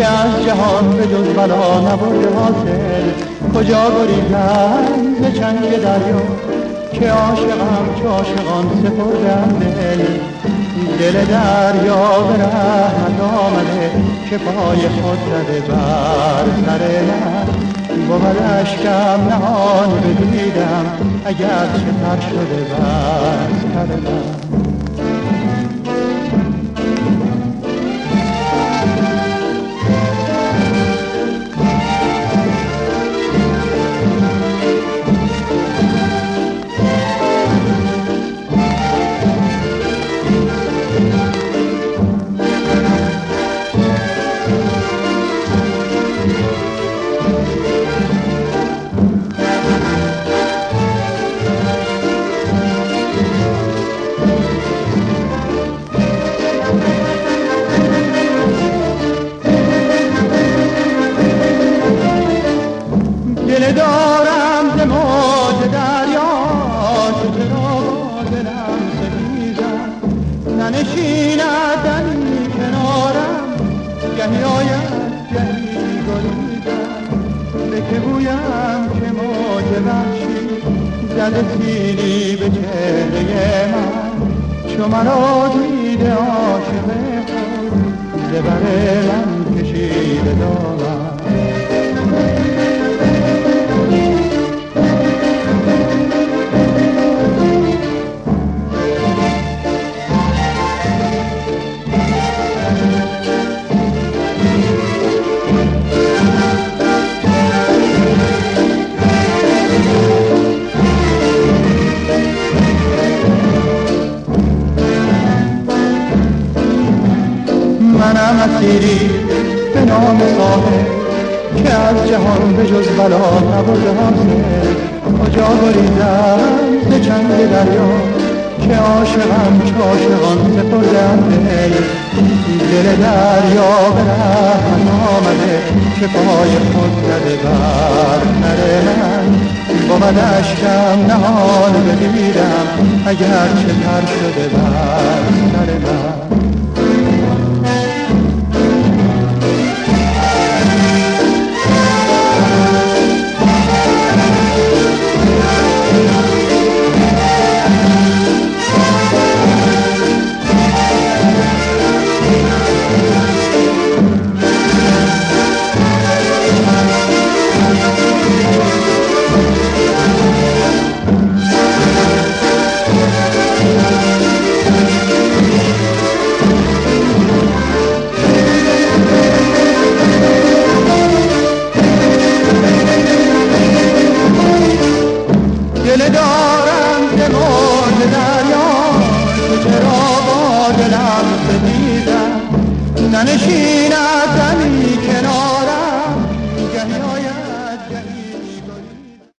که از جهان به جز بلا نبرده حاصل. کجا گریزم ز چنگ دریا که عاشقم چو عاشقان سپردم دل دریا به رحمت آمده که پای خود زده بر سر من. بود اشکم نهان بدیدم اگر چه تر شده بر سر من. دل دارم ز موج دریا تو چرا با دلم ستیزم. ننشیند دمی کنارم گهی آید گهی گریزم. به که گویم که موج وحشی زده سیلی به چهره من. چو مرا دیده عاشق خود ز بر من کشیده دامن. منم اسیری به نام صاحب که از جهان به جز بلا نبرده حاصل. کجا گریزم ز چنگ دریا که عاشقم چو عاشقان سپردم دل دریا به رحمت آمده که پای خود زده بر سر من. بود اشکم نهان بدیدم اگر چه تر شده بر سر من. دل دارم ز موج دریا تو چرا با دلم ستیزم. ننشیند دمی